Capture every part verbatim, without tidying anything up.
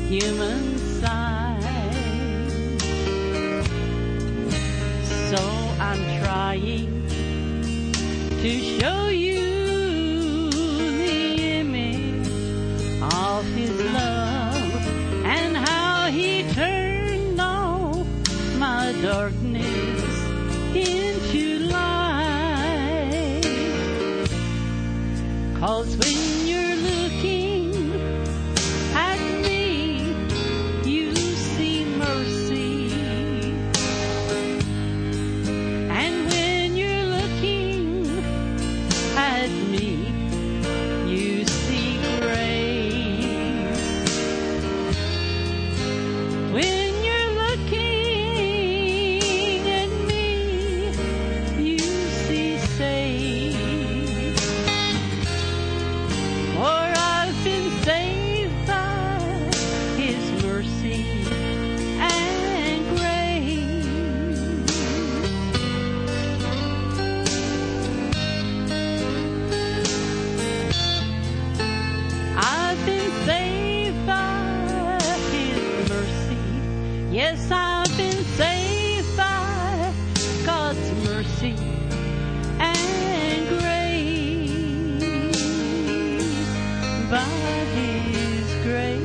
human size. So I'm trying to show you the image of His love and how He turned off my darkness into light. 'Cause when you're looking at me, you see mercy. And when you're looking at me, you see grace. When you're looking at me, you see save. For I've been saved by His mercy and grace. I've been saved by His mercy. Yes, I've been saved by God's mercy and grace. By His grace.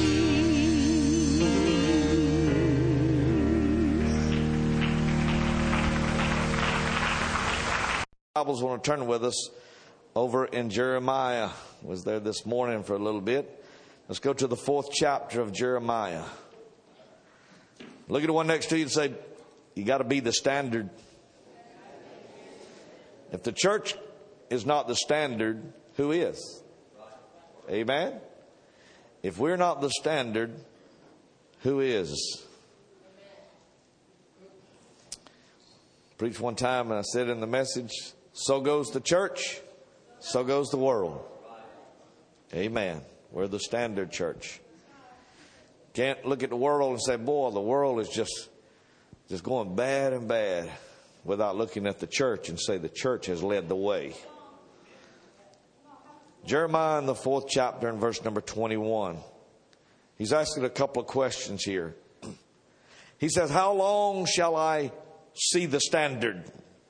Bibles want to turn with us over in Jeremiah. Was there this morning for a little bit. Let's go to the fourth chapter of Jeremiah. Look at the one next to you and say, you got to be the standard. If the church is not the standard, who is? Amen. If we're not the standard, who is? Preached one time and I said in the message, so goes the church, so goes the world. Amen. We're the standard church. Can't look at the world and say, boy, the world is just, just going bad and bad, without looking at the church and say the church has led the way. Jeremiah in the fourth chapter and verse number twenty-one. He's asking a couple of questions here. He says, how long shall I see the standard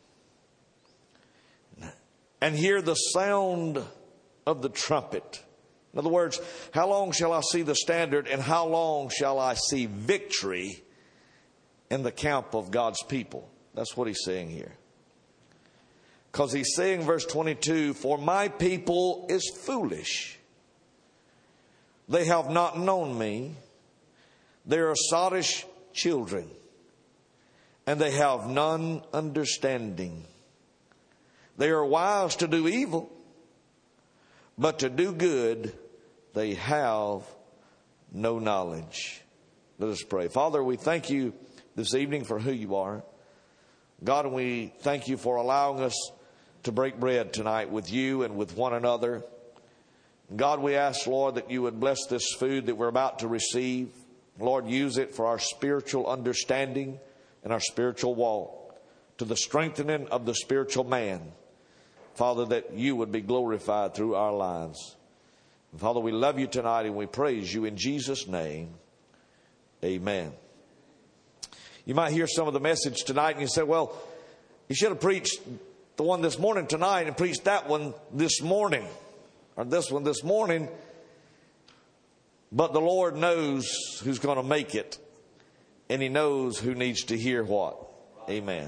and hear the sound of the trumpet? In other words, how long shall I see the standard and how long shall I see victory in the camp of God's people? That's what he's saying here. Because he's saying, verse twenty-two, for my people is foolish. They have not known me. They are sottish children, and they have none understanding. They are wise to do evil, but to do good they have no knowledge. Let us pray. Father, we thank you this evening for who you are. God, and we thank you for allowing us to break bread tonight with you and with one another. God, we ask, Lord, that you would bless this food that we're about to receive. Lord, use it for our spiritual understanding and our spiritual walk, to the strengthening of the spiritual man. Father, that you would be glorified through our lives. And Father, we love you tonight and we praise you in Jesus' name. Amen. You might hear some of the message tonight and you say, well, you should have preached the one this morning tonight and preached that one this morning, or this one this morning. But the Lord knows who's going to make it, and He knows who needs to hear what. Amen.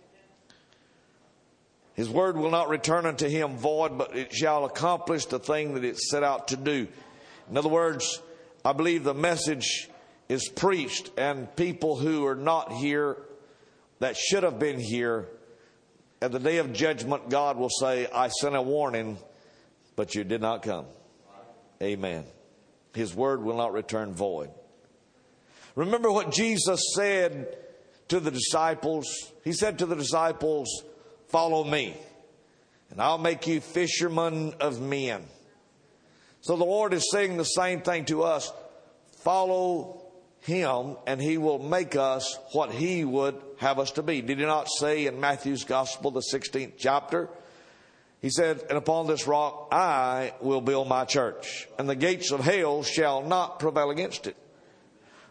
His word will not return unto Him void, but it shall accomplish the thing that it set out to do. In other words, I believe the message is preached, and people who are not here that should have been here, at the day of judgment, God will say, I sent a warning, but you did not come. Amen. His word will not return void. Remember what Jesus said to the disciples. He said to the disciples, follow me, and I'll make you fishermen of men. So the Lord is saying the same thing to us. Follow Him, and He will make us what He would have us to be. Did He not say in Matthew's Gospel, the sixteenth chapter, He said, and upon this rock I will build my church, and the gates of hell shall not prevail against it.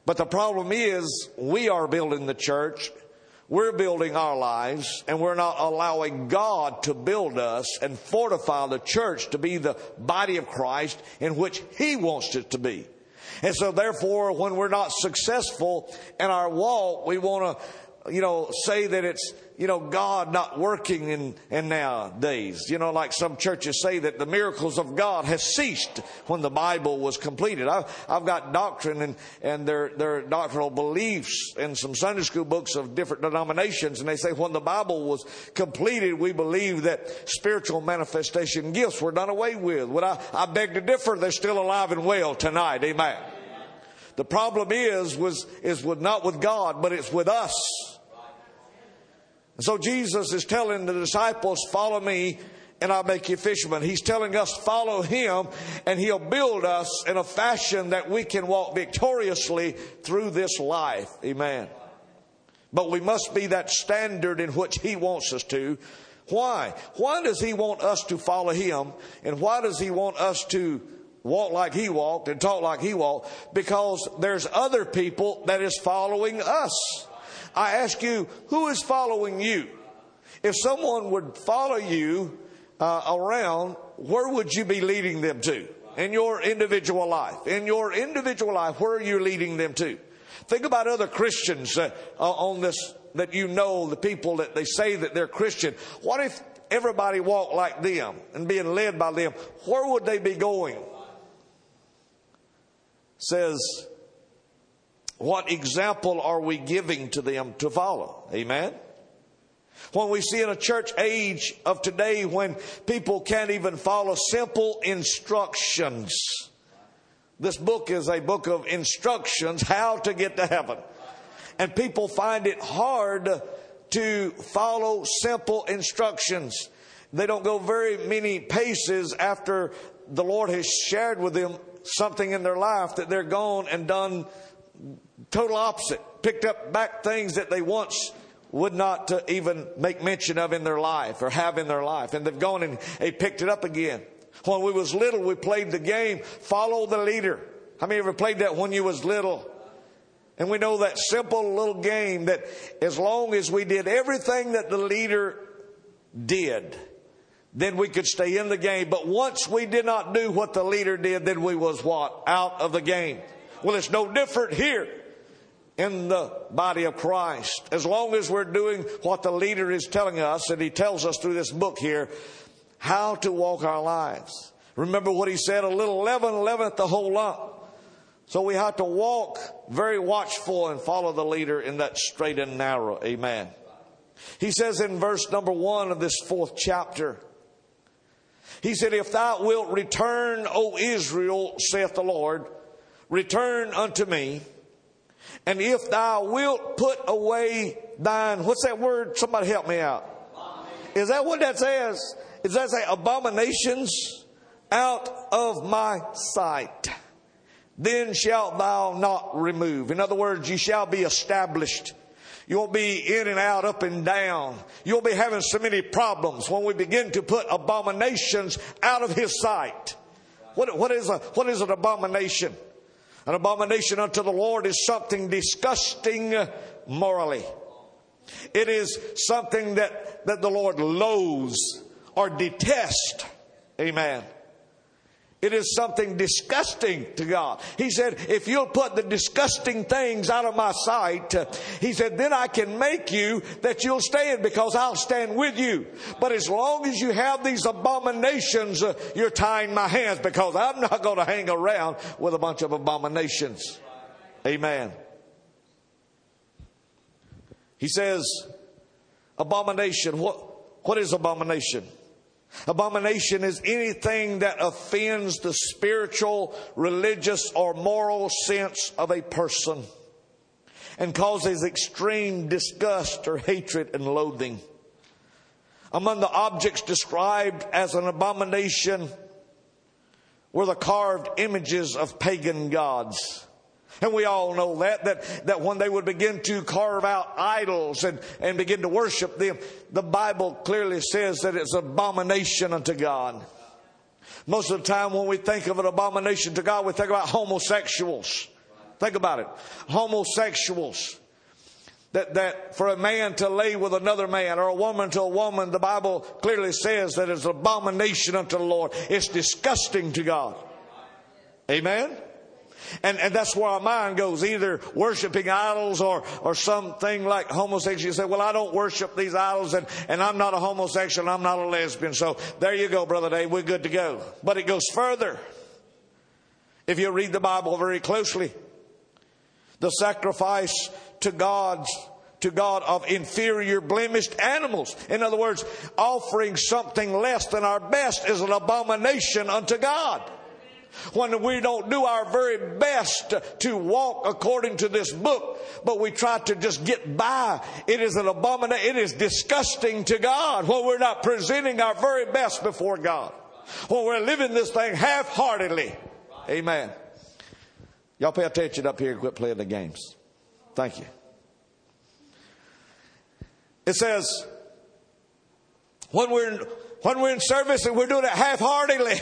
But the problem is, we are building the church, we're building our lives, and we're not allowing God to build us and fortify the church to be the body of Christ in which He wants it to be. And so therefore, when we're not successful in our walk, we want to, you know, say that it's, you know, God not working in, in nowadays. You know, like some churches say that the miracles of God has ceased when the Bible was completed. I've, I've got doctrine and, and their, their doctrinal beliefs in some Sunday school books of different denominations. And they say when the Bible was completed, we believe that spiritual manifestation gifts were done away with. Well, I, I beg to differ. They're still alive and well tonight. Amen. The problem is, was, is with, not with God, but it's with us. And so Jesus is telling the disciples, follow me and I'll make you fishermen. He's telling us follow Him and He'll build us in a fashion that we can walk victoriously through this life. Amen. But we must be that standard in which He wants us to. Why? Why does He want us to follow Him? And why does He want us to walk like He walked and talk like He walked? Because there's other people that is following us. I ask you, who is following you? If someone would follow you uh, around, where would you be leading them to? In your individual life. In your individual life, where are you leading them to? Think about other Christians uh, on this, that you know, the people that they say that they're Christian. What if everybody walked like them and being led by them? Where would they be going? It says, what example are we giving to them to follow? Amen. When we see in a church age of today when people can't even follow simple instructions. This book is a book of instructions how to get to heaven. And people find it hard to follow simple instructions. They don't go very many paces after the Lord has shared with them something in their life that they're gone and done total opposite. Picked up back things that they once would not uh, even make mention of in their life or have in their life. And they've gone and they picked it up again. When we was little, we played the game, follow the leader. How many ever played that when you was little? And we know that simple little game that as long as we did everything that the leader did, then we could stay in the game. But once we did not do what the leader did, then we was what? Out of the game. Well, it's no different here in the body of Christ. As long as we're doing what the leader is telling us, and he tells us through this book here, how to walk our lives. Remember what he said, a little leaven leaveneth the whole lump. So we have to walk very watchful and follow the leader in that straight and narrow. Amen. He says in verse number one of this fourth chapter, he said, if thou wilt return, O Israel, saith the Lord, return unto me. And if thou wilt put away thine, what's that word? Somebody help me out. Is that what that says? Does that say abominations out of my sight? Then shalt thou not remove. In other words, you shall be established. You won't be in and out, up and down. You'll be having so many problems when we begin to put abominations out of His sight. What, what is a, what is an abomination? An abomination unto the Lord is something disgusting morally. It is something that, that the Lord loathes or detests. Amen. It is something disgusting to God. He said, if you'll put the disgusting things out of my sight, uh, he said, then I can make you that you'll stand because I'll stand with you. But as long as you have these abominations, uh, you're tying my hands because I'm not going to hang around with a bunch of abominations. Amen. He says, abomination. What, what is abomination? Abomination is anything that offends the spiritual, religious, or moral sense of a person and causes extreme disgust or hatred and loathing. Among the objects described as an abomination were the carved images of pagan gods. And we all know that, that, that when they would begin to carve out idols and, and begin to worship them, the Bible clearly says that it's an abomination unto God. Most of the time when we think of an abomination to God, we think about homosexuals. Think about it. Homosexuals. That, that for a man to lay with another man or a woman to a woman, the Bible clearly says that it's an abomination unto the Lord. It's disgusting to God. Amen? And, and that's where our mind goes, either worshiping idols or, or something like homosexual. You say, well, I don't worship these idols and, and I'm not a homosexual and I'm not a lesbian. So there you go, Brother Dave, we're good to go. But it goes further. If you read the Bible very closely, the sacrifice to God's to God of inferior blemished animals. In other words, offering something less than our best is an abomination unto God. When we don't do our very best to walk according to this book, but we try to just get by, it is an abomination. It is disgusting to God when we're not presenting our very best before God. When we're living this thing half-heartedly. Amen. Y'all pay attention up here and quit playing the games. Thank you. It says, when we're in, when we're in service and we're doing it half-heartedly,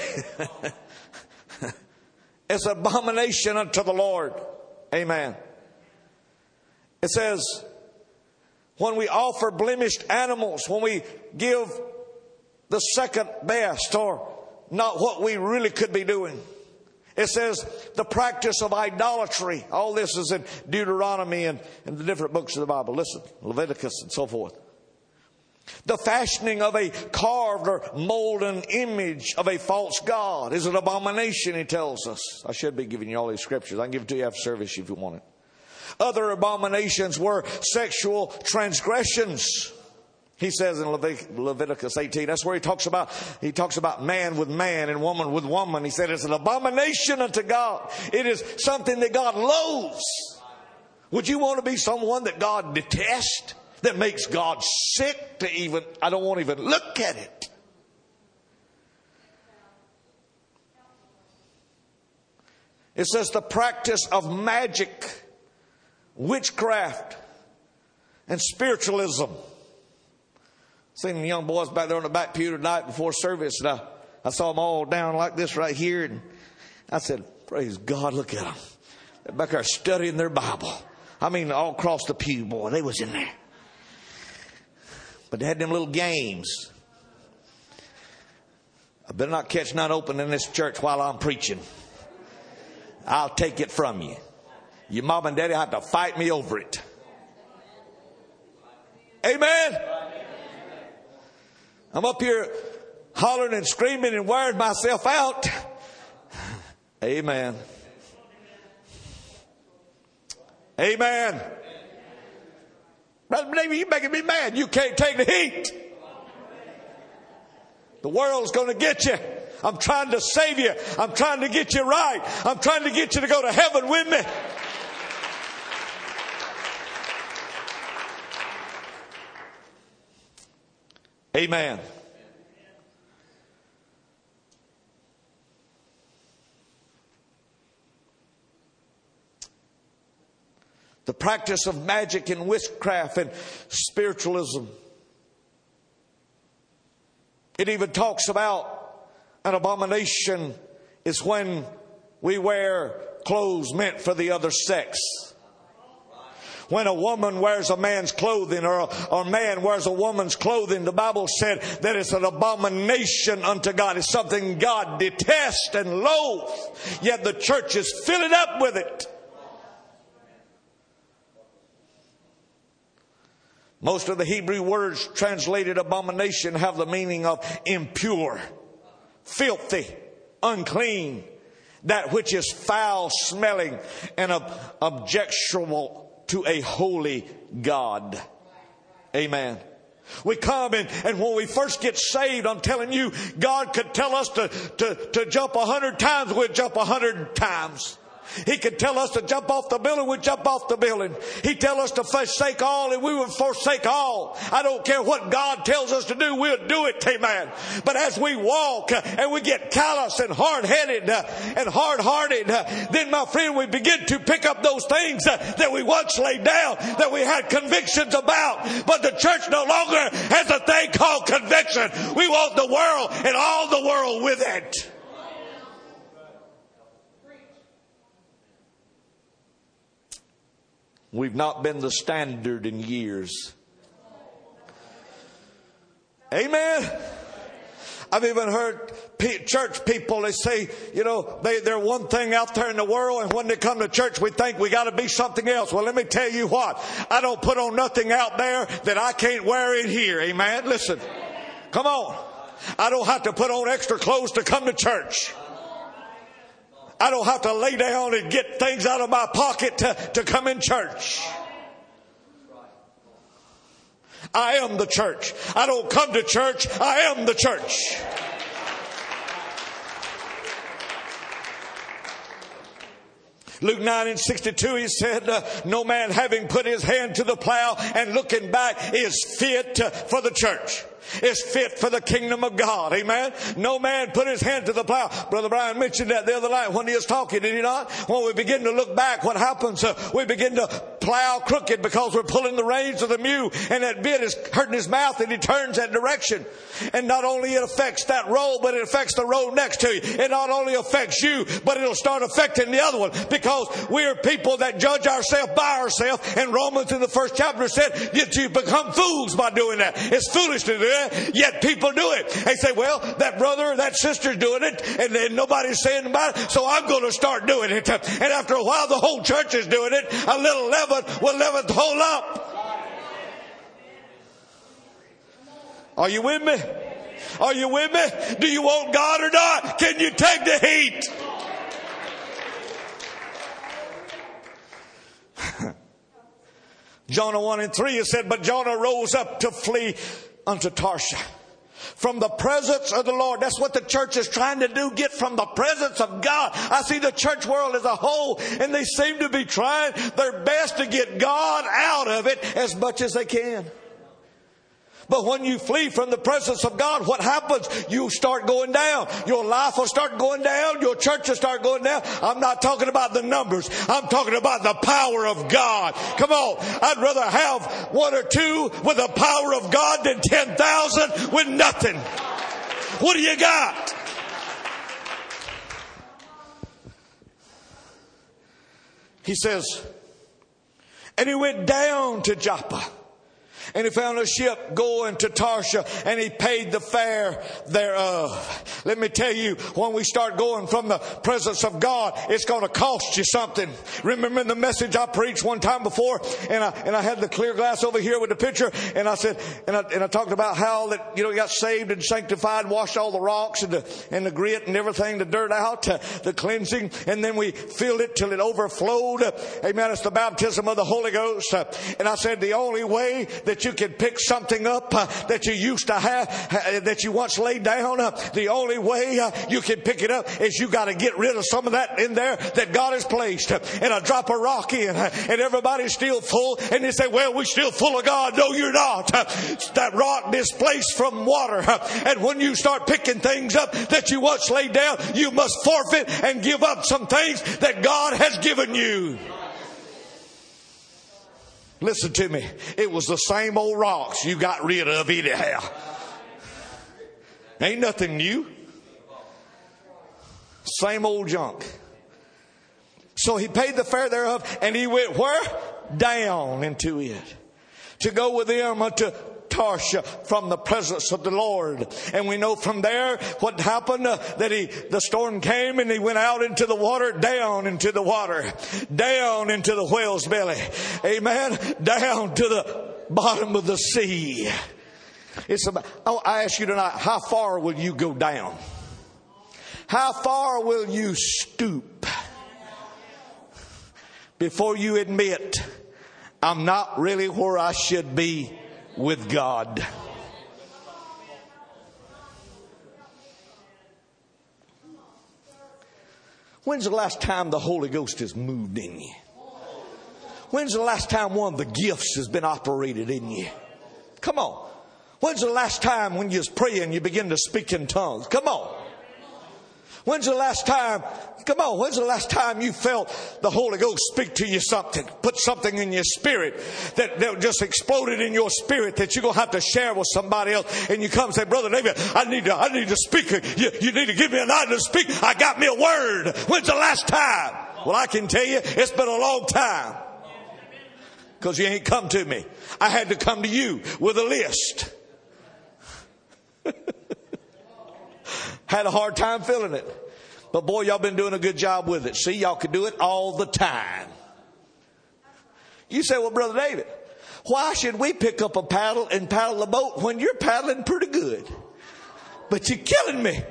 it's an abomination unto the Lord. Amen. It says, when we offer blemished animals, when we give the second best or not what we really could be doing. It says the practice of idolatry. All this is in Deuteronomy and in the different books of the Bible. Listen, Leviticus and so forth. The fashioning of a carved or molten image of a false god is an abomination, he tells us. I should be giving you all these scriptures. I can give it to you after service if you want it. Other abominations were sexual transgressions. He says in Levit- Leviticus eighteen, that's where he talks about, he talks about man with man and woman with woman. He said it's an abomination unto God. It is something that God loathes. Would you want to be someone that God detests? That makes God sick to even, I don't want to even look at it. It says the practice of magic, witchcraft, and spiritualism. Seen the young boys back there on the back pew tonight before service, and I, I saw them all down like this right here, and I said, praise God, look at them. They're back there studying their Bible. I mean, all across the pew, boy, they was in there. But they had them little games. I better not catch none open in this church while I'm preaching. I'll take it from you. Your mom and daddy have to fight me over it. Amen. I'm up here hollering and screaming and wearing myself out. Amen. Amen. Brother David, you're making me mad. You can't take the heat. The world's going to get you. I'm trying to save you. I'm trying to get you right. I'm trying to get you to go to heaven with me. Amen. The practice of magic and witchcraft and spiritualism. It even talks about an abomination is when we wear clothes meant for the other sex. When a woman wears a man's clothing or a, or a man wears a woman's clothing, the Bible said that it's an abomination unto God. It's something God detests and loathes. Yet the church is filling up with it. Most of the Hebrew words translated abomination have the meaning of impure, filthy, unclean, that which is foul smelling and ob- objectionable to a holy God. Amen. We come in, and when we first get saved, I'm telling you, God could tell us to, to, to jump a hundred times, we'd jump a hundred times. He could tell us to jump off the building, we'd jump off the building. He'd tell us to forsake all, and we would forsake all. I don't care what God tells us to do, we'll do it, amen. But as we walk and we get callous and hard-headed and hard-hearted, then, my friend, we begin to pick up those things that we once laid down, that we had convictions about. But the church no longer has a thing called conviction. We want the world and all the world with it. We've not been the standard in years. Amen. I've even heard church people, they say, you know, they, they're one thing out there in the world, and when they come to church, we think we got to be something else. Well, let me tell you what. I don't put on nothing out there that I can't wear in here. Amen. Listen. Come on. I don't have to put on extra clothes to come to church. I don't have to lay down and get things out of my pocket to, to come in church. I am the church. I don't come to church. I am the church. Luke nine and sixty-two, he said, uh, no man having put his hand to the plow and looking back is fit uh, for the church. Is fit for the kingdom of God. Amen. No man put his hand to the plow. Brother Brian mentioned that the other night when he was talking, did he not? When we begin to look back, what happens? Uh, we begin to plow crooked because we're pulling the reins of the mule, and that bit is hurting his mouth, and he turns that direction. And not only it affects that road, but it affects the road next to you. It not only affects you, but it'll start affecting the other one, because we're people that judge ourselves by ourselves. And Romans in the first chapter said that you become fools by doing that. It's foolish to do it. Yet people do it. They say, well, that brother or that sister's doing it, and then nobody's saying about it, so I'm going to start doing it. And after a while, the whole church is doing it. A little leaven will leaven the whole lump. Are you with me? Are you with me? Do you want God or not? Can you take the heat? Jonah one and three, it said, but Jonah rose up to flee unto Tarshish from the presence of the Lord. That's what the church is trying to do, get from the presence of God. I see the church world as a whole, and they seem to be trying their best to get God out of it as much as they can. But when you flee from the presence of God, what happens? You start going down. Your life will start going down. Your church will start going down. I'm not talking about the numbers. I'm talking about the power of God. Come on. I'd rather have one or two with the power of God than ten thousand with nothing. What do you got? He says, and he went down to Joppa. And he found a ship going to Tarshish, and he paid the fare thereof. Let me tell you, when we start going from the presence of God, it's going to cost you something. Remember the message I preached one time before, and I and I had the clear glass over here with the picture, and I said, and I, and I talked about how that, you know, you got saved and sanctified, washed all the rocks and the and the grit and everything, the dirt out, uh, the cleansing, and then we filled it till it overflowed. Amen. It's the baptism of the Holy Ghost. Uh, and I said the only way that you can pick something up uh, that you used to have, uh, that you once laid down, uh, the only way uh, you can pick it up is you got to get rid of some of that in there that God has placed. Uh, and a drop of rock in, uh, and everybody's still full, and they say, well, we're still full of God. No, you're not. Uh, that rock displaced from water. Uh, and when you start picking things up that you once laid down, you must forfeit and give up some things that God has given you. Listen to me. It was the same old rocks you got rid of anyhow. Ain't nothing new. Same old junk. So he paid the fare thereof, and he went where? Down into it. To go with them unto Tarshish from the presence of the Lord. And we know from there what happened, uh, that he, the storm came, and he went out into the water, down into the water, down into the whale's belly. Amen. Down to the bottom of the sea. It's about, oh, I ask you tonight, how far will you go down? How far will you stoop before you admit, I'm not really where I should be with God? When's the last time the Holy Ghost has moved in you? When's the last time one of the gifts has been operated in you? Come on. When's the last time when you was praying you begin to speak in tongues? Come on. When's the last time, come on, when's the last time you felt the Holy Ghost speak to you something, put something in your spirit that, that just exploded in your spirit that you're going to have to share with somebody else, and you come and say, Brother David, I need to, I need to speak. You, you need to give me a night to speak. I got me a word. When's the last time? Well, I can tell you, it's been a long time. because you ain't come to me. I had to come to you with a list. Had a hard time filling it. But boy, y'all been doing a good job with it. See, y'all can do it all the time. You say, well, Brother David, why should we pick up a paddle and paddle the boat when you're paddling pretty good? But you're killing me.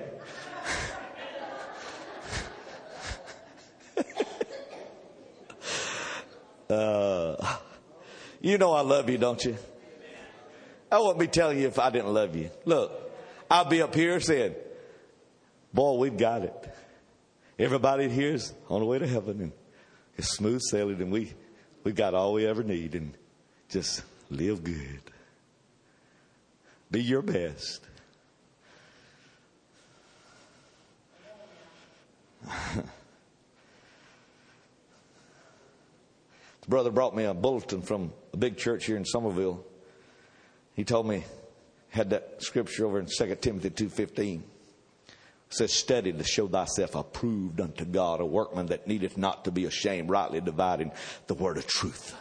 uh, you know I love you, don't you? I wouldn't be telling you if I didn't love you. Look, I'll be up here saying, boy, we've got it. Everybody here's on the way to heaven, and it's smooth sailing, and we, we've got all we ever need, and just live good. Be your best. The brother brought me a bulletin from a big church here in Somerville. He told me, had that scripture over in Second Timothy two fifteen. It says, study to show thyself approved unto God, a workman that needeth not to be ashamed, rightly dividing the word of truth.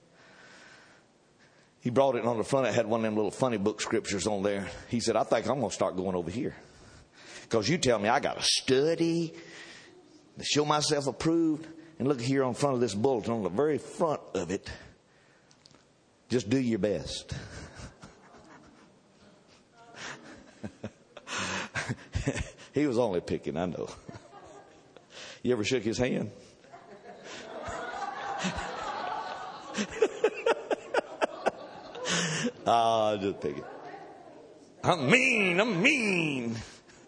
He brought it on the front. It had one of them little funny book scriptures on there. He said, I think I'm going to start going over here. Because you tell me I got to study to show myself approved. And look here on front of this bulletin, on the very front of it, just do your best. He was only picking, I know. You ever shook his hand? Ah, oh, just picking. I'm mean, I'm mean.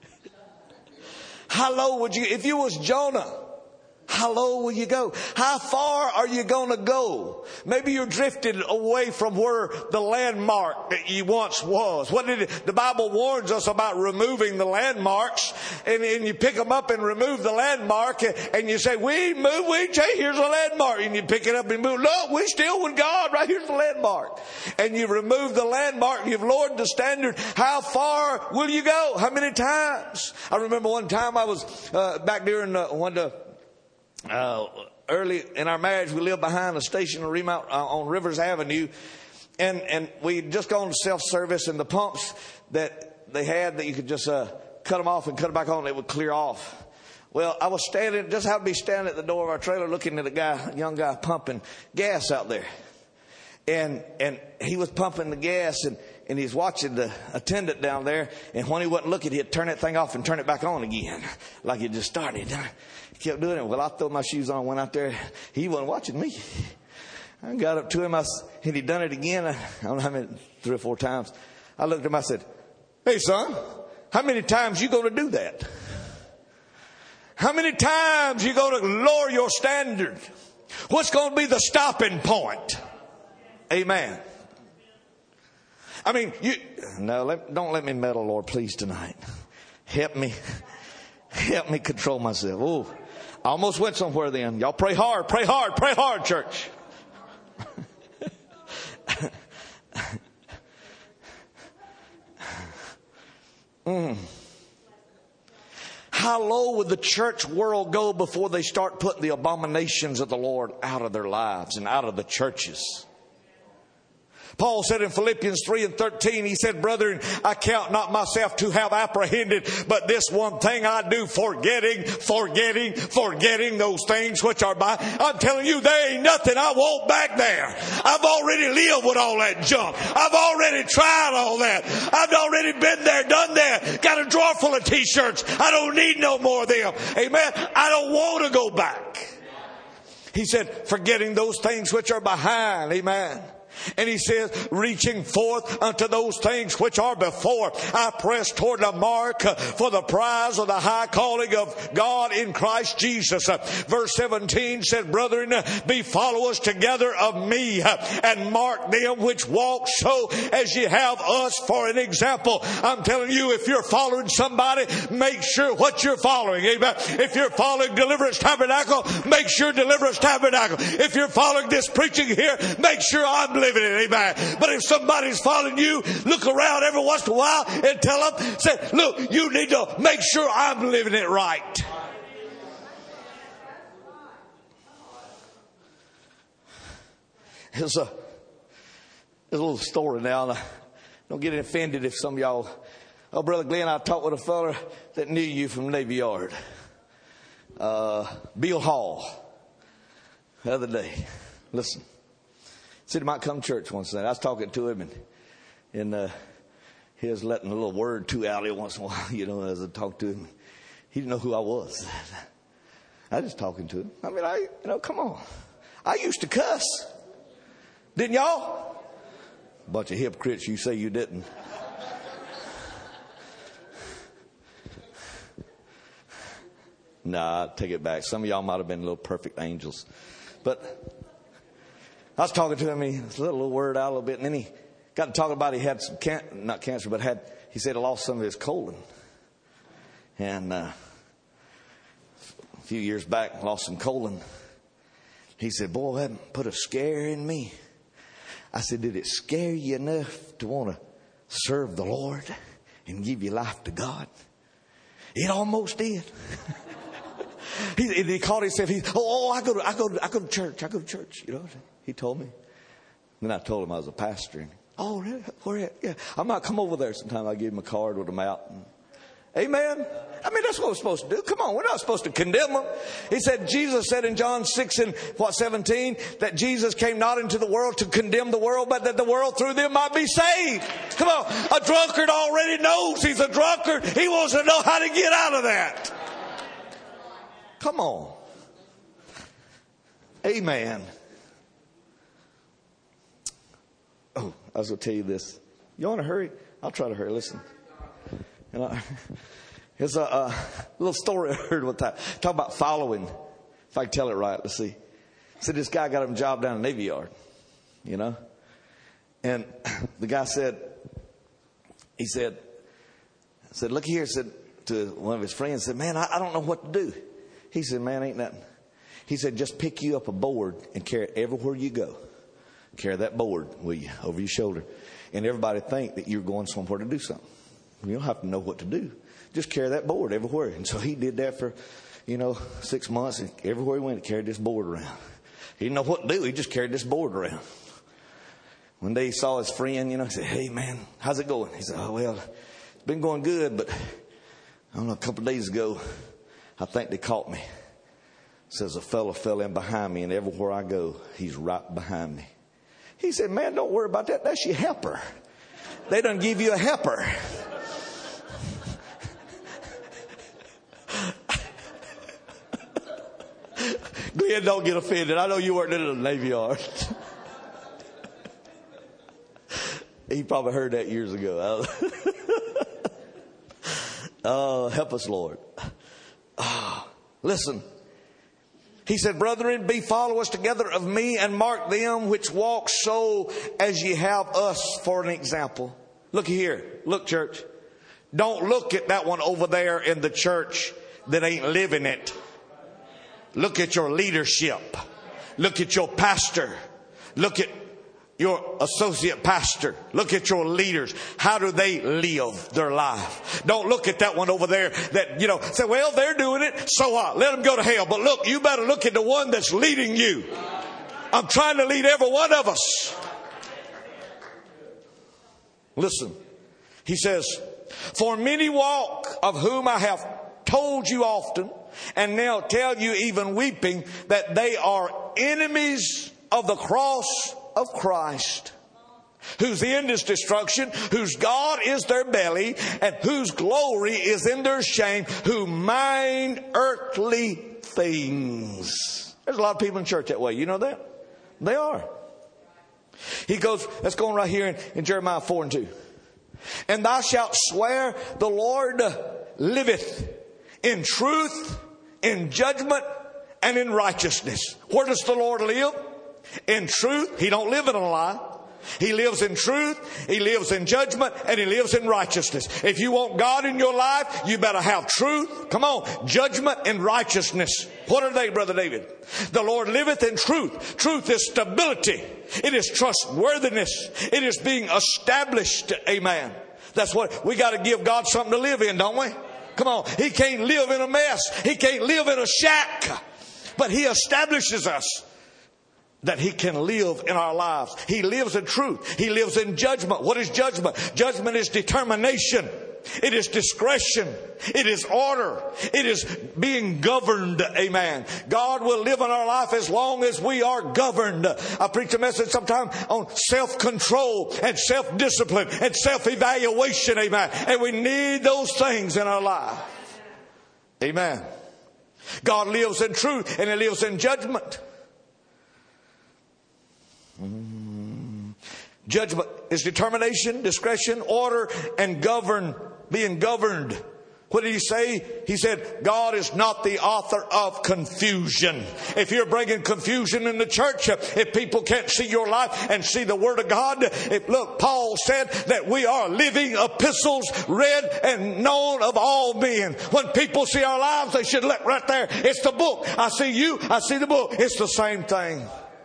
How low would you, if you was Jonah, how low will you go? How far are you going to go? Maybe you're drifted away from where the landmark that you once was. What did it, the Bible warns us about removing the landmarks, and, and you pick them up and remove the landmark, and, and you say, we move, we change, here's a landmark. And you pick it up and move, look, we still with God, right here's the landmark. And you remove the landmark, you've lowered the standard. How far will you go? How many times? I remember one time I was uh, back during uh, one of the Uh, early in our marriage, we lived behind a station on Remount, uh, on Rivers Avenue, and and we'd just gone to self-service, and the pumps that they had that you could just uh, cut them off and cut them back on, they would clear off. Well, I was standing, just happened to be standing at the door of our trailer, looking at a guy, a young guy, pumping gas out there, and and he was pumping the gas, and and he's watching the attendant down there, and when he wasn't looking, he'd turn that thing off and turn it back on again, like it just started. He kept doing it. Well, I threw my shoes on, went out there. He wasn't watching me. I got up to him, I, and he'd done it again. I don't know how many, three or four times. I looked at him, I said, hey, son, how many times you going to do that? How many times you going to lower your standard? What's going to be the stopping point? Amen. I mean, you, no, let, don't let me meddle, Lord, please, tonight. Help me. Help me control myself. Oh, I almost went somewhere then. Y'all pray hard, pray hard, pray hard, church. mm. How low would the church world go before they start putting the abominations of the Lord out of their lives and out of the churches? Paul said in Philippians three and thirteen, he said, brethren, I count not myself to have apprehended, but this one thing I do, forgetting, forgetting, forgetting those things which are by. I'm telling you, there ain't nothing I want back there. I've already lived with all that junk. I've already tried all that. I've already been there, done that. Got a drawer full of t-shirts. I don't need no more of them. Amen. I don't want to go back. He said, forgetting those things which are behind. Amen. And he says, reaching forth unto those things which are before, I press toward the mark for the prize of the high calling of God in Christ Jesus. Verse seventeen said, brethren, be followers together of me, and mark them which walk so as ye have us for an example. I'm telling you, if you're following somebody, make sure what you're following. Amen. If you're following Deliverance Tabernacle, make sure Deliverance Tabernacle. If you're following this preaching here, make sure I'm living it. Amen. But if somebody's following you, look around every once in a while and tell them, say, look, you need to make sure I'm living it right. There's a, there's a little story now. And I don't get offended if some of y'all, oh, Brother Glenn, I talked with a fella that knew you from Navy Yard. Uh, Bill Hall. The other day. Listen. Said he might come to church once. I was talking to him and, and uh, he was letting a little word too out there once in a while, you know, as I talked to him. He didn't know who I was. I was just talking to him. I mean, I, you know, come on. I used to cuss. Didn't y'all? Bunch of hypocrites, you say you didn't. Nah, I take it back. Some of y'all might have been little perfect angels. But I was talking to him, and he let a little word out a little bit, and then he got to talking about he had some, can- not cancer, but had, he said he lost some of his colon. And uh, a few years back, lost some colon. He said, boy, that put a scare in me. I said, did it scare you enough to want to serve the Lord and give your life to God? It almost did. he, he called himself, he, oh, I go to, I go to, I go to church. I go to church. You know, he told me. Then I told him I was a pastor. And, oh, really? Where at? Yeah, I might come over there sometime. I give him a card with him out. And, amen. I mean, that's what we're supposed to do. Come on, we're not supposed to condemn them. He said, Jesus said in John six and what, seventeen, that Jesus came not into the world to condemn the world, but that the world through them might be saved. Come on, a drunkard already knows he's a drunkard. He wants to know how to get out of that. Come on. Amen. Oh, I was going to tell you this. You want to hurry? I'll try to hurry. Listen. And I, it's a, a little story I heard one time. Talk about following. If I can tell it right, let's see. Said this guy got him a job down in the Navy Yard, you know. And the guy said, he said, said, look here, said to one of his friends, said, man, I, I don't know what to do. He said, man, ain't nothing. He said, just pick you up a board and carry it everywhere you go. Carry that board with you over your shoulder. And everybody think that you're going somewhere to do something. You don't have to know what to do. Just carry that board everywhere. And so he did that for, you know, six months. And everywhere he went, he carried this board around. He didn't know what to do. He just carried this board around. One day he saw his friend, you know, he said, hey, man, how's it going? He said, oh, well, it's been going good. But I don't know, a couple of days ago, I think they caught me. Says a fellow fell in behind me, and everywhere I go, he's right behind me. He said, man, don't worry about that. That's your helper. They done give you a helper. Glenn, don't get offended. I know you weren't in the Navy Yard. He probably heard that years ago. Oh, help us, Lord. Oh, listen. He said, brethren, be followers together of me, and mark them which walk so as ye have us for an example. Look here. Look, church. Don't look at that one over there in the church that ain't living it. Look at your leadership. Look at your pastor. Look at your associate pastor. Look at your leaders. How do they live their life? Don't look at that one over there that, you know, say, well, they're doing it. So what? Let them go to hell. But look, you better look at the one that's leading you. I'm trying to lead every one of us. Listen. He says, for many walk, of whom I have told you often, and now tell you even weeping, that they are enemies of the cross of Christ, whose end is destruction, whose God is their belly, and whose glory is in their shame, who mind earthly things. There's a lot of people in church that way. You know that? They are. He goes, let's go on right here in, in Jeremiah four and two. And thou shalt swear, the Lord liveth, in truth, in judgment, and in righteousness. Where does the Lord live? In truth. He don't live in a lie. He lives in truth. He lives in judgment, and he lives in righteousness. If you want God in your life, you better have truth. Come on. Judgment and righteousness. What are they, Brother David? The Lord liveth in truth. Truth is stability. It is trustworthiness. It is being established. Amen. That's what we got to give God something to live in, don't we? Come on. He can't live in a mess. He can't live in a shack. But he establishes us. that he can live in our lives. He lives in truth. He lives in judgment. What is judgment? Judgment is determination. It is discretion. It is order. It is being governed. Amen. God will live in our life as long as we are governed. I preach a message sometime on self-control and self-discipline and self-evaluation. Amen. And we need those things in our life. Amen. God lives in truth and He lives in judgment. Judgment is determination, discretion, order, and govern, being governed. What did He say? He said, God is not the author of confusion. If you're bringing confusion in the church, if people can't see your life and see the Word of God, if, look, Paul said that we are living epistles read and known of all men. When people see our lives, they should look right there. It's the book. I see you. I see the book. It's the same thing.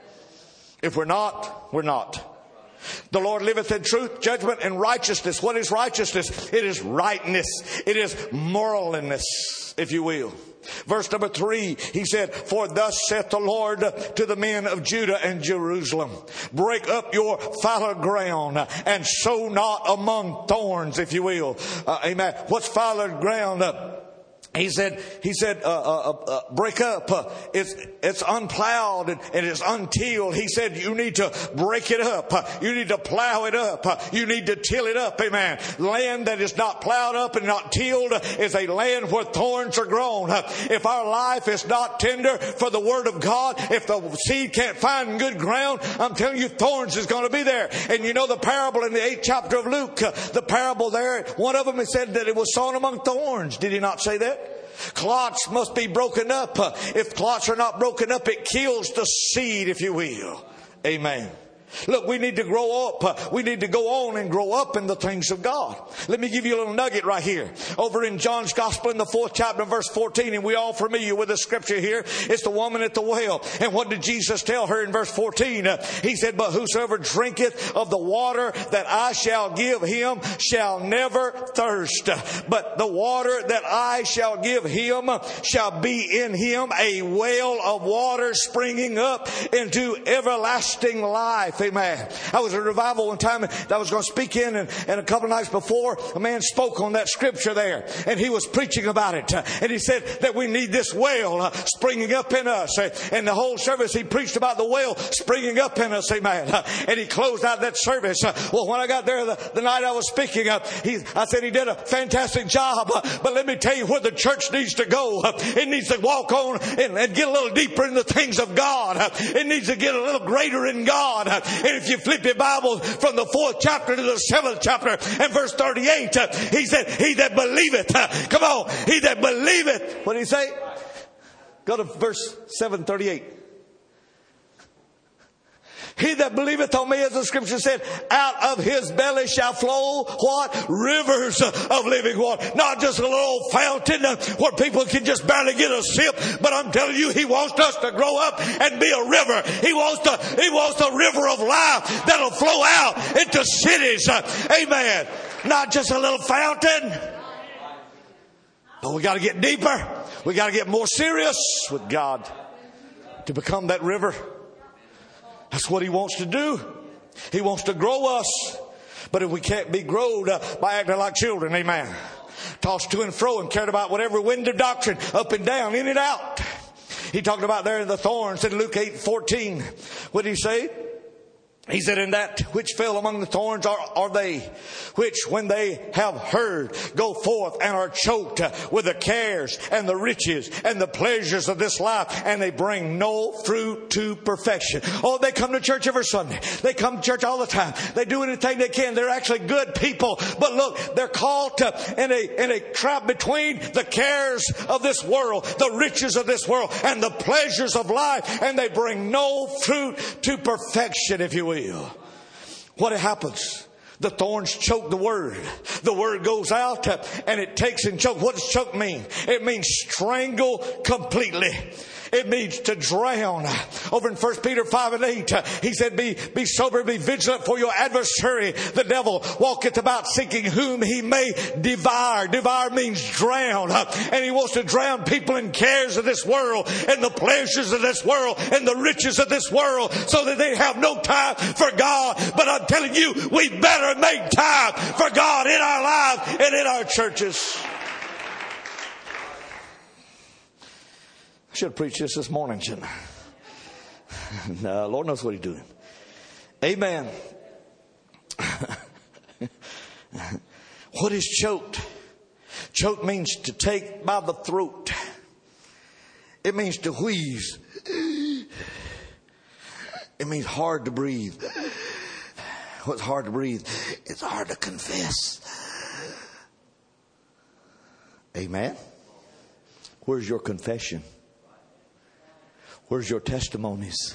If we're not, we're not. The Lord liveth in truth, judgment, and righteousness. What is righteousness? It is rightness. It is moraliness, if you will. Verse number three, He said, for thus saith the Lord to the men of Judah and Jerusalem, break up your fallow ground and sow not among thorns, if you will. Uh, amen. What's fallow ground? Uh, He said, he said, uh, uh, uh, break up. Uh, it's, it's unplowed and, and it's untilled. He said, you need to break it up. Uh, you need to plow it up. Uh, you need to till it up. Amen. Land that is not plowed up and not tilled is a land where thorns are grown. Uh, if our life is not tender for the Word of God, if the seed can't find good ground, I'm telling you, thorns is going to be there. And you know the parable in the eighth chapter of Luke, uh, the parable there, one of them, he said that it was sown among thorns. Did he not say that? Clots must be broken up. If clots are not broken up, it kills the seed, if you will. Amen. Look, we need to grow up. We need to go on and grow up in the things of God. Let me give you a little nugget right here. Over in John's Gospel in the fourth chapter, verse fourteen, and we all familiar with the scripture here. It's the woman at the well. And what did Jesus tell her in verse fourteen? Uh, he said, but whosoever drinketh of the water that I shall give him shall never thirst. But the water that I shall give him shall be in him a well of water springing up into everlasting life. Amen. I was at a revival one time that I was going to speak in, and, and a couple of nights before, a man spoke on that scripture there, and he was preaching about it. And he said that we need this well uh, springing up in us. And the whole service, he preached about the well springing up in us. Amen. Uh, and he closed out that service. Uh, well, when I got there the, the night I was speaking, uh, he, I said he did a fantastic job. Uh, but let me tell you where the church needs to go. Uh, it needs to walk on and, and get a little deeper in the things of God. Uh, it needs to get a little greater in God. Uh, And if you flip your Bible from the fourth chapter to the seventh chapter and verse thirty-eight, uh, he said, he that believeth, uh, come on, he that believeth, what did he say? Go to verse seven thirty-eight. He that believeth on me, as the scripture said, out of his belly shall flow what? Rivers of living water. Not just a little old fountain where people can just barely get a sip. But I'm telling you, He wants us to grow up and be a river. He wants to, He wants a river of life that'll flow out into cities. Amen. Not just a little fountain. But we got to get deeper. We got to get more serious with God to become that river. That's what He wants to do. He wants to grow us. But if we can't be growed uh, by acting like children, amen, tossed to and fro and cared about whatever wind of doctrine, up and down, in and out. He talked about there in the thorns in Luke eight fourteen. What did He say? He said, in that which fell among the thorns are, are they, which when they have heard, go forth and are choked with the cares and the riches and the pleasures of this life, and they bring no fruit to perfection. Oh, they come to church every Sunday. They come to church all the time. They do anything they can. They're actually good people. But look, they're caught in a, in a trap between the cares of this world, the riches of this world, and the pleasures of life, and they bring no fruit to perfection, if you will. What happens? The thorns choke the word. The word goes out and it takes and chokes. What does choke mean? It means strangle completely. It means to drown. Over in First Peter five and eight, uh, he said, be, be sober, be vigilant, for your adversary, the devil, walketh about seeking whom he may devour. Devour means drown. Uh, and he wants to drown people in cares of this world, and the pleasures of this world, and the riches of this world, so that they have no time for God. But I'm telling you, we better make time for God in our lives and in our churches. I should have preached this this morning, shouldn't I? No, Lord knows what He's doing. Amen. What is choked? Choke means to take by the throat. It means to wheeze. It means hard to breathe. What's hard to breathe? It's hard to confess. Amen. Where's your confession? Where's your testimonies?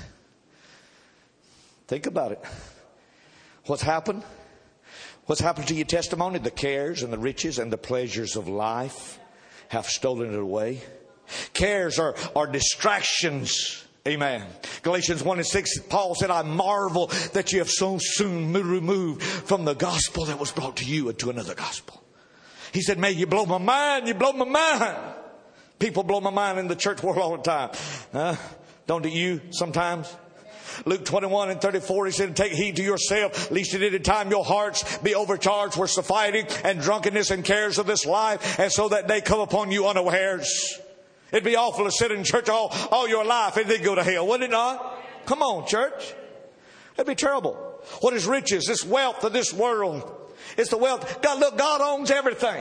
Think about it. What's happened? What's happened to your testimony? The cares and the riches and the pleasures of life have stolen it away. Cares are, are distractions. Amen. Galatians one and six, Paul said, I marvel that you have so soon removed from the gospel that was brought to you into another gospel. He said, man, you blow my mind. You blow my mind. People blow my mind in the church world all the time. Uh, don't do you sometimes? Luke twenty-one and thirty-four, he said, take heed to yourself, lest at any time your hearts be overcharged with fighting and drunkenness and cares of this life, and so that day come upon you unawares. It'd be awful to sit in church all, all your life and then go to hell, wouldn't it not? Come on, church. It'd be terrible. What is riches? This wealth of this world. It's the wealth. God, look, God owns everything.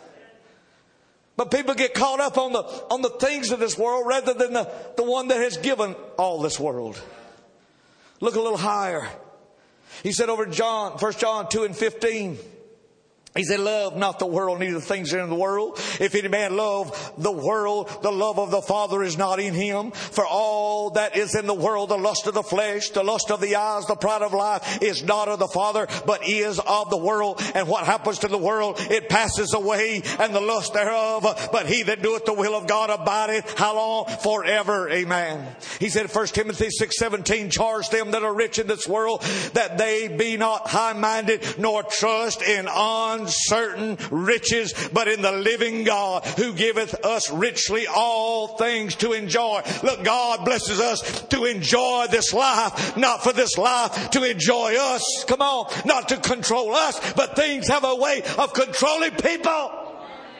But people get caught up on the on the things of this world rather than the, the one that has given all this world. Look a little higher. He said over John, First John two and fifteen. He said, love not the world, neither the things that are in the world. If any man love the world, the love of the Father is not in him. For all that is in the world, the lust of the flesh, the lust of the eyes, the pride of life, is not of the Father, but is of the world. And what happens to the world, it passes away, and the lust thereof. But he that doeth the will of God abideth, how long? Forever. Amen. He said, First Timothy six seventeen, charge them that are rich in this world, that they be not high-minded, nor trust in un certain riches, but in the living God, who giveth us richly all things to enjoy. Look, God blesses us to enjoy this life, not for this life to enjoy us. Come on, not to control us, but things have a way of controlling people.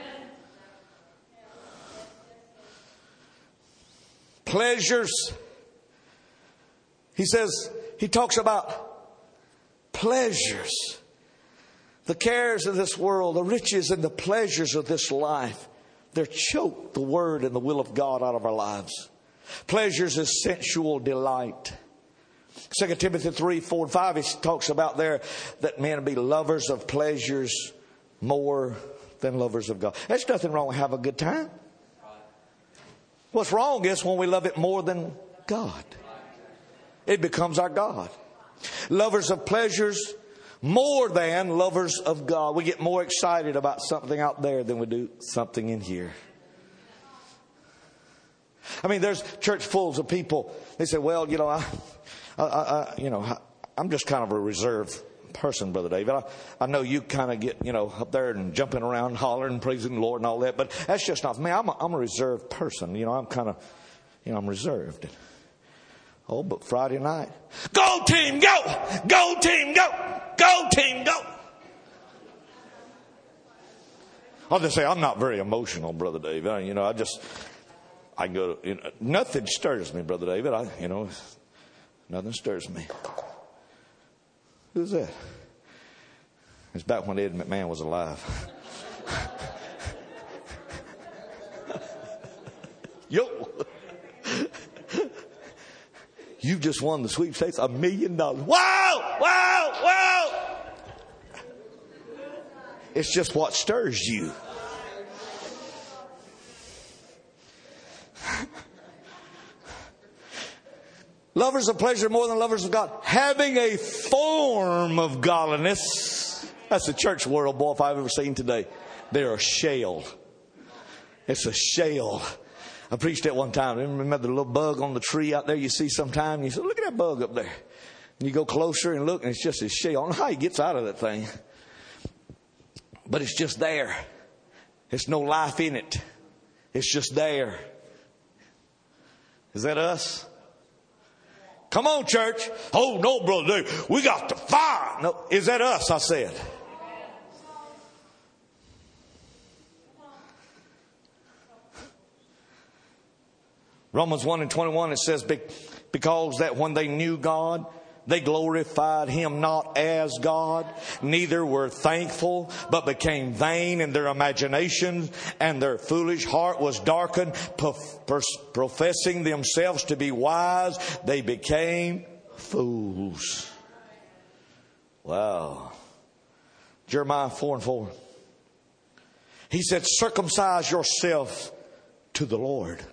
Pleasures. He says, he talks about pleasures. The cares of this world, the riches and the pleasures of this life, they're choked the word and the will of God out of our lives. Pleasures is sensual delight. Second Timothy three, four, and five, he talks about there that men be lovers of pleasures more than lovers of God. There's nothing wrong with having a good time. What's wrong is when we love it more than God. It becomes our God. Lovers of pleasures more than lovers of God. We get more excited about something out there than we do something in here. I mean, there's church fulls of people. They say, well, you know, I, I, I you know, I'm just kind of a reserved person, Brother David. I, I know you kind of get, you know, up there and jumping around, hollering, praising the Lord and all that, but that's just not for me. I'm a, I'm a reserved person. You know, I'm kind of, you know, I'm reserved. Oh, but Friday night, go team, go! Go team, go! Go team, go! I'll just say, I'm not very emotional, Brother David. You know, I just, I go, you know, nothing stirs me, Brother David. I, you know, nothing stirs me. Who's that? It's back when Ed McMahon was alive. Yo! You just won the sweepstakes, a million dollars. Wow! Wow! Wow! It's just what stirs you. Lovers of pleasure more than lovers of God. Having a form of godliness. That's the church world, boy, if I've ever seen today. They're a shell. It's a shell. I preached at one time. Remember the little bug on the tree out there you see sometime? You say, look at that bug up there. And you go closer and look, and it's just his shell. I don't know how he gets out of that thing. But it's just there. There's no life in it. It's just there. Is that us? Come on, church. Oh, no, brother. We got the fire. No, is that us? I said. Romans one and twenty-one, it says, because that when they knew God, they glorified him not as God, neither were thankful, but became vain in their imagination, and their foolish heart was darkened. Professing themselves to be wise, they became fools. Wow. Jeremiah four and four. He said, circumcise yourself to the Lord.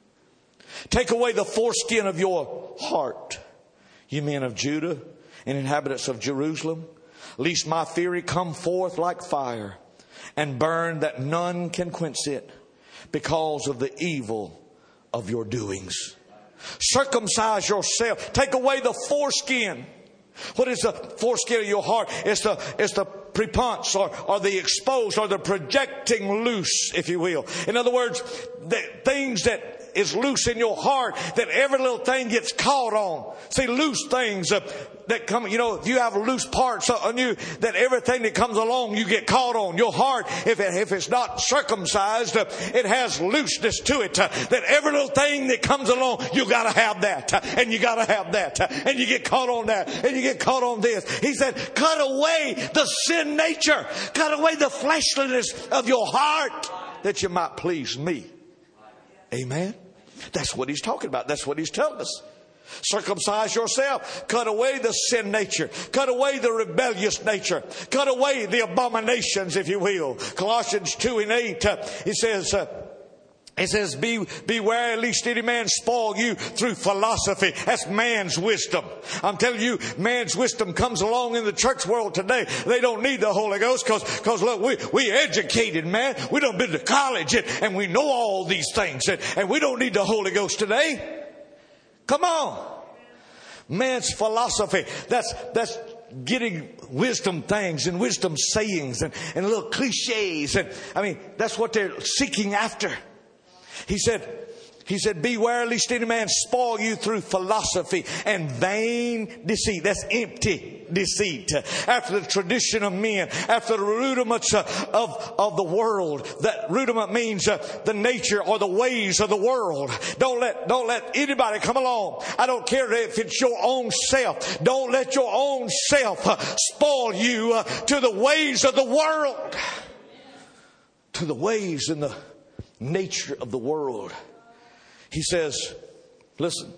Take away the foreskin of your heart, you men of Judah and inhabitants of Jerusalem, lest my fury come forth like fire and burn that none can quench it because of the evil of your doings. Circumcise yourself. Take away the foreskin. What is the foreskin of your heart? It's the, it's the prepunce or, or the exposed or the projecting loose, if you will. In other words, the things that is loose in your heart, that every little thing gets caught on. See, loose things uh, that come, you know, if you have loose parts on you, that everything that comes along, you get caught on. Your heart, if it, if it's not circumcised, uh, it has looseness to it. Uh, that every little thing that comes along, you gotta have that. Uh, and you gotta have that. Uh, and you get caught on that. And you get caught on this. He said, cut away the sin nature. Cut away the fleshliness of your heart, that you might please me. Amen. That's what he's talking about. That's what he's telling us. Circumcise yourself. Cut away the sin nature. Cut away the rebellious nature. Cut away the abominations, if you will. Colossians two and eight, uh, it says, uh, It says, Be, beware lest any man spoil you through philosophy. That's man's wisdom. I'm telling you, man's wisdom comes along in the church world today. They don't need the Holy Ghost because, because look, we, we educated, man. We done been to college and, and we know all these things. And, and we don't need the Holy Ghost today. Come on. Man's philosophy. That's, that's getting wisdom things and wisdom sayings and, and little cliches. And I mean, that's what they're seeking after. He said, he said, beware lest any man spoil you through philosophy and vain deceit. That's empty deceit. After the tradition of men, after the rudiments of, of the world. That rudiment means uh, the nature or the ways of the world. Don't let, don't let anybody come along. I don't care if it's your own self. Don't let your own self uh, spoil you uh, to the ways of the world. To the ways and the nature of the world. He says, listen,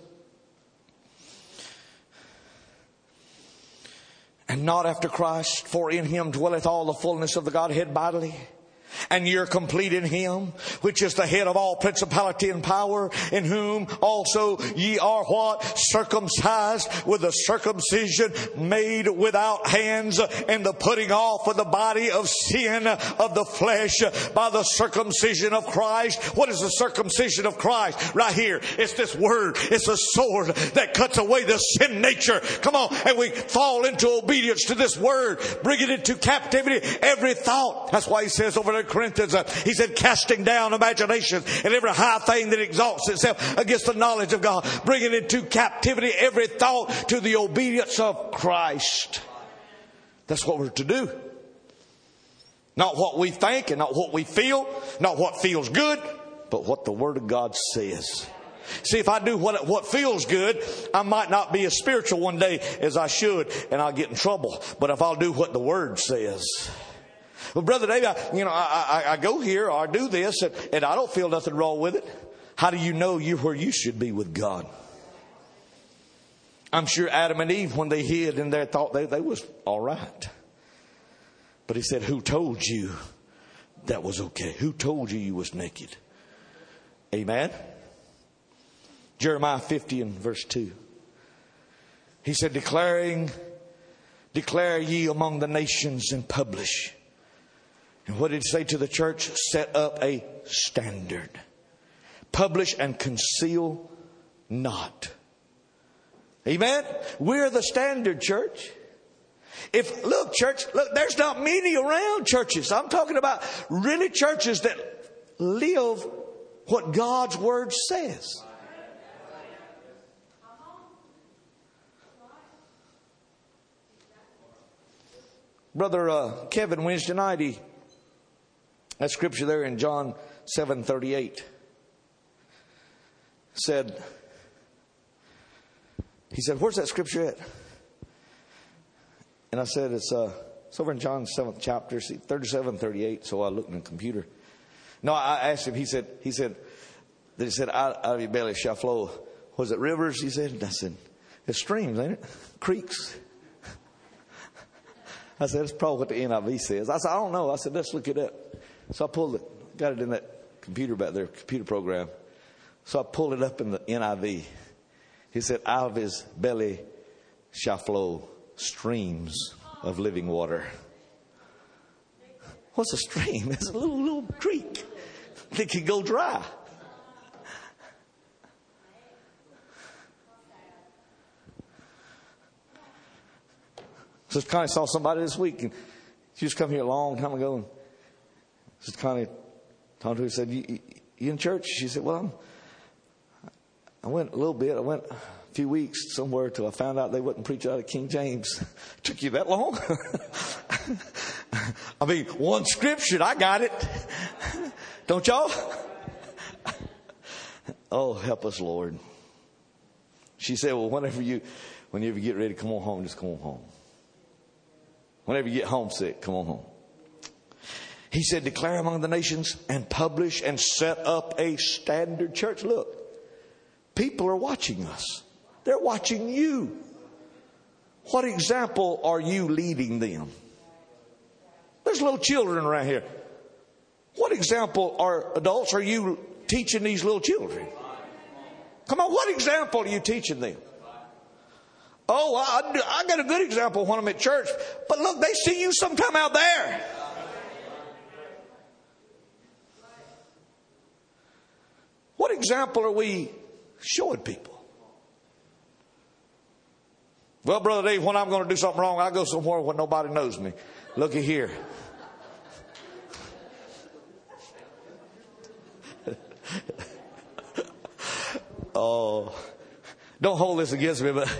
and not after Christ, for in him dwelleth all the fullness of the Godhead bodily. And you're complete in him, which is the head of all principality and power, in whom also ye are what? Circumcised with the circumcision made without hands, and the putting off of the body of sin of the flesh by the circumcision of Christ. What is the circumcision of Christ? Right here. It's this word. It's a sword that cuts away the sin nature. Come on. And we fall into obedience to this word, bringing it into captivity every thought. That's why he says over there, Corinthians, uh, he said, casting down imaginations and every high thing that exalts itself against the knowledge of God, bringing into captivity every thought to the obedience of Christ. That's what we're to do. Not what we think and not what we feel, not what feels good, but what the Word of God says. See, if I do what what feels good, I might not be as spiritual one day as I should, and I'll get in trouble. But if I'll do what the Word says. Well, Brother David, I, you know, I, I, I go here or I do this and, and I don't feel nothing wrong with it. How do you know you're where you should be with God? I'm sure Adam and Eve, when they hid in their thought, they, they was all right. But he said, who told you that was okay? Who told you you was naked? Amen. Jeremiah fifty and verse two. He said, declaring, declare ye among the nations and publish. And what did he say to the church? Set up a standard. publish and conceal not. Amen? We're the standard, church. If, look, church, look, there's not many around churches. I'm talking about really churches that live what God's Word says. Brother uh, Kevin Wednesday night, he, that scripture there in John seven thirty-eight said, he said, where's that scripture at? And I said, it's, uh, it's over in John seventh chapter, see, thirty-seven thirty-eight. So I looked in the computer. No, I asked him, he said, he said, that he said, out, out of your belly shall flow, was it rivers? He said, and I said, it's streams, ain't it? Creeks. I said, that's probably what the N I V says. I said, I don't know. I said, let's look it up. So I pulled it, got it in that computer back there, computer program. So I pulled it up in the N I V. He said, out of his belly shall flow streams of living water. What's a stream? It's a little, little creek that can go dry. Sister Connie saw somebody this week, and she just come here a long time ago, and Sister Connie talked to her and said, you, you, you in church? She said, well, I'm, I went a little bit. I went a few weeks somewhere till I found out they wouldn't preach out of King James. It took you that long? I mean, one scripture, I got it. Don't y'all? Oh, help us, Lord. She said, well, whenever you, whenever you get ready to come on home, just come on home. Whenever you get homesick, come on home. He said, declare among the nations and publish and set up a standard. Church, look, people are watching us. They're watching you. What example are you leading them? There's little children around here. What example are adults are you teaching these little children? Come on, what example are you teaching them? Oh, I, I got a good example when I'm at church. But look, they see you sometime out there. What example are we showing people? Well, Brother Dave, when I'm going to do something wrong, I go somewhere where nobody knows me. Looky here. Oh, don't hold this against me, but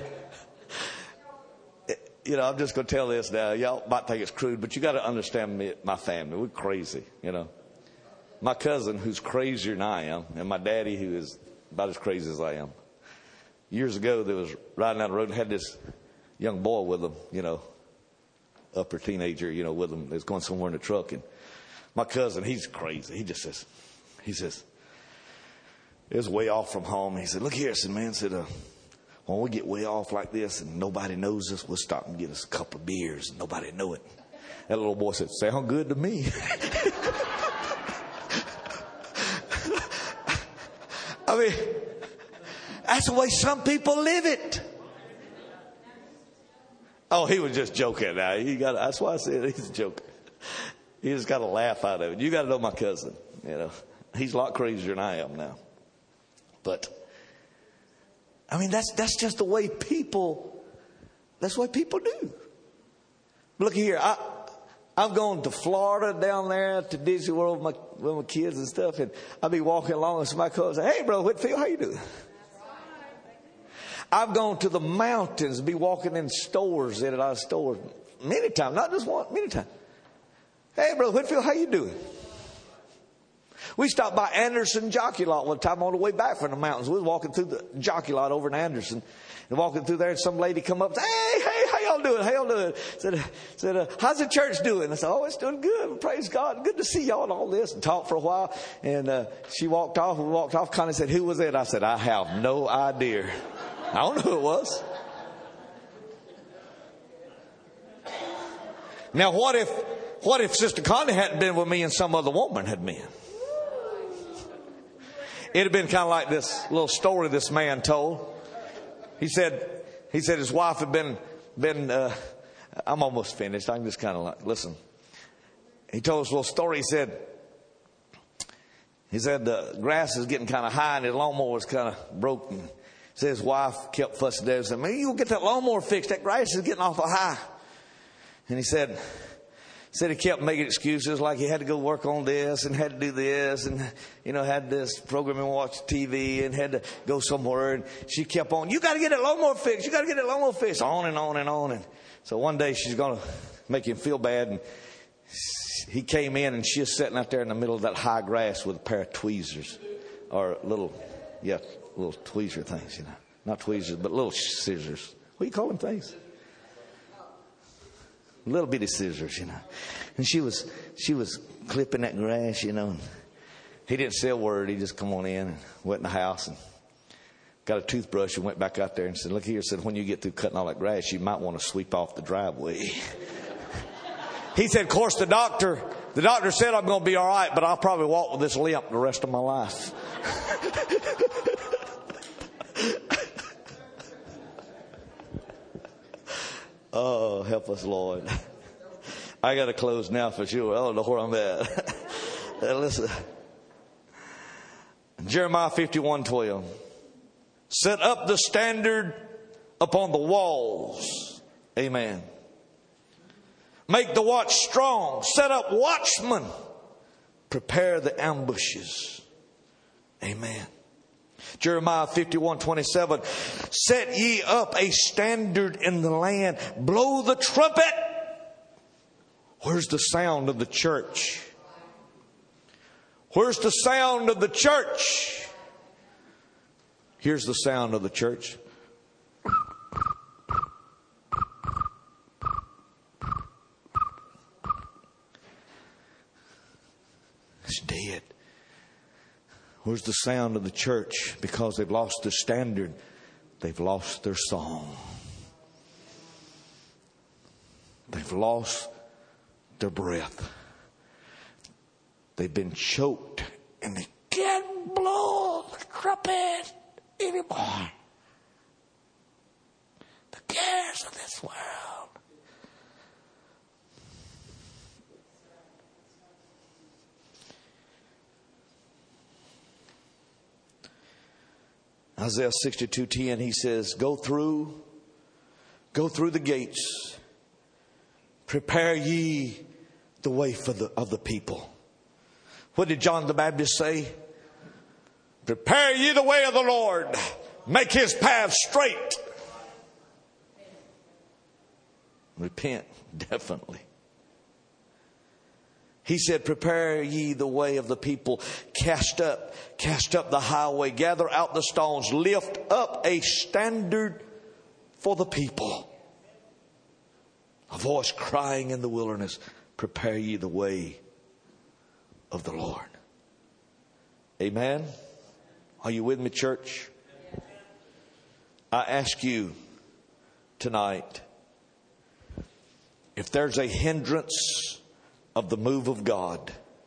you know, I'm just going to tell this now. Y'all might think it's crude, but you got to understand me, my family. We're crazy, you know. My cousin, who's crazier than I am, and my daddy, who is about as crazy as I am. Years ago, they was riding down the road and had this young boy with them, you know, upper teenager, you know, with them. They was going somewhere in the truck, and my cousin, he's crazy. He just says, he says, it was way off from home. He said, look here, I said, man, I said, uh, when we get way off like this and nobody knows us, we'll stop and get us a couple of beers and nobody know it. That little boy said, sound good to me. I mean, that's the way some people live it. Oh, he was just joking now. He got, that's why I said he's a joker. He just got a laugh out of it. You got to know my cousin. You know, he's a lot crazier than I am now. But I mean, that's that's just the way people. That's what people do. Look here, I I've gone to Florida down there to Disney World with my with my kids and stuff, and I'll be walking along and somebody calls and say, "Hey, Brother Whitfield, how you doing?" I've gone to the mountains, be walking in stores, in and out of stores, many times, not just one, many times. Hey, Brother Whitfield, how you doing? We stopped by Anderson Jockey Lot one time on the way back from the mountains. We was walking through the jockey lot over in Anderson, and walking through there, and some lady come up and said, hey, hey, how y'all doing? How y'all doing? Said, said, uh, how's the church doing? I said, oh, it's doing good. Praise God. Good to see y'all and all this. And talked for a while. And uh, she walked off. We walked off. Connie said, who was it? I said, I have no idea. I don't know who it was. Now, what if, what if Sister Connie hadn't been with me and some other woman had been? It'd have been kind of like this little story this man told. He said, he said his wife had been, been, uh, I'm almost finished. I can just kind of like, listen. He told us a little story. He said, He said the grass is getting kind of high and his lawnmower was kind of broken. So his wife kept fussing there and said, man, you'll get that lawnmower fixed. That grass is getting awful high. And he said, said he kept making excuses like he had to go work on this and had to do this and, you know, had this program and watch T V and had to go somewhere. And she kept on, you got to get that lawnmower fixed. You got to get that lawnmower fixed. On and on and on. And so one day she's going to make him feel bad. And he came in and she was sitting out there in the middle of that high grass with a pair of tweezers or little, yeah, little tweezer things, you know, not tweezers, but little scissors. What do you call them things? Little bitty scissors, you know. And she was, she was clipping that grass, you know. And he didn't say a word. He just come on in and went in the house and got a toothbrush and went back out there and said, look here, said, when you get through cutting all that grass, you might want to sweep off the driveway. He said, of course, the doctor, the doctor said I'm going to be all right, but I'll probably walk with this limp the rest of my life. Oh, help us, Lord. I got to close now for sure. I don't know where I'm at. Listen. Jeremiah fifty-one twelve. Set up the standard upon the walls. Amen. Make the watch strong. Set up watchmen. Prepare the ambushes. Amen. Jeremiah fifty-one twenty-seven. Set ye up a standard in the land. Blow the trumpet. Where's the sound of the church? Where's the sound of the church? Here's the sound of the church. It's dead. Where's the sound of the church? Because they've lost their standard. They've lost their song. They've lost their breath. They've been choked and they can't blow the trumpet anymore. The cares of this world. Isaiah sixty-two ten, he says, go through, go through the gates. Prepare ye the way for the, of the people. What did John the Baptist say? Prepare ye the way of the Lord. Make his path straight. Repent, definitely. He said, prepare ye the way of the people. Cast up, cast up the highway. Gather out the stones. Lift up a standard for the people. A voice crying in the wilderness, prepare ye the way of the Lord. Amen. Are you with me, church? I ask you tonight, if there's a hindrance of the move of God,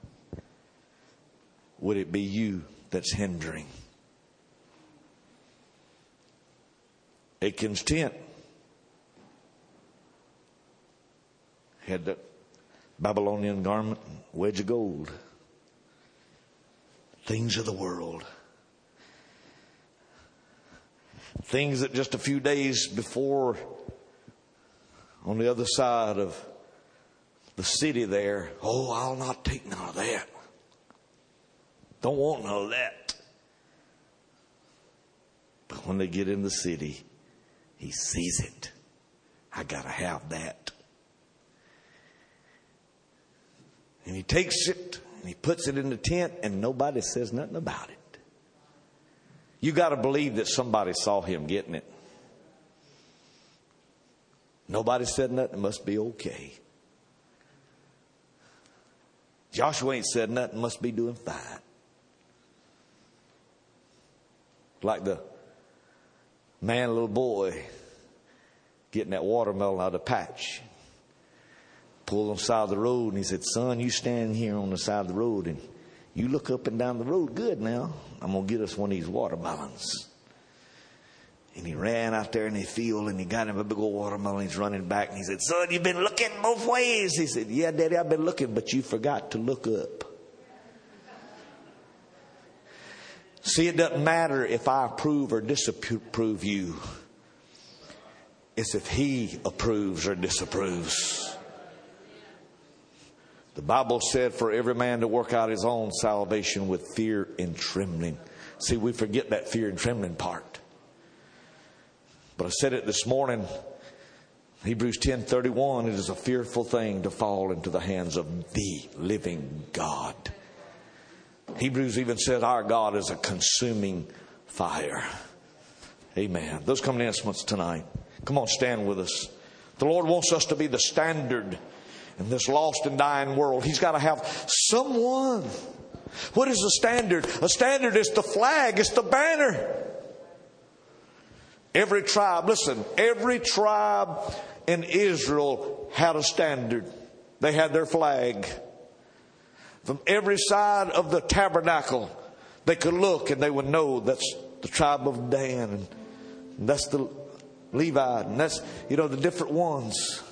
would it be you that's hindering? Achan's tent had that Babylonian garment, wedge of gold. Things of the world. Things that just a few days before, on the other side of the city there, oh, I'll not take none of that. Don't want none of that. But when they get in the city, he sees it. I gotta have that. And he takes it and he puts it in the tent and nobody says nothing about it. You got to believe that somebody saw him getting it. Nobody said nothing. It must be okay. Joshua ain't said nothing. Must be doing fine. Like the man, little boy, getting that watermelon out of the patch. Pulled on the side of the road and he said, son, you stand here on the side of the road and you look up and down the road good now. I'm going to get us one of these watermelons. And he ran out there in the field and he got him a big old watermelon. He's running back and he said, son, you've been looking both ways. He said, yeah, Daddy, I've been looking, but you forgot to look up. See, it doesn't matter if I approve or disapprove you. It's if He approves or disapproves. The Bible said for every man to work out his own salvation with fear and trembling. See, we forget that fear and trembling part. But I said it this morning. Hebrews ten thirty-one, it is a fearful thing to fall into the hands of the living God. Hebrews even said our God is a consuming fire. Amen. Those commandments tonight. Come on, stand with us. The Lord wants us to be the standard in this lost and dying world. He's got to have someone. What is the standard? A standard is the flag. It's the banner. Every tribe, listen, every tribe in Israel had a standard. They had their flag. From every side of the tabernacle, they could look and they would know that's the tribe of Dan. And that's the Levi. And that's, you know, the different ones.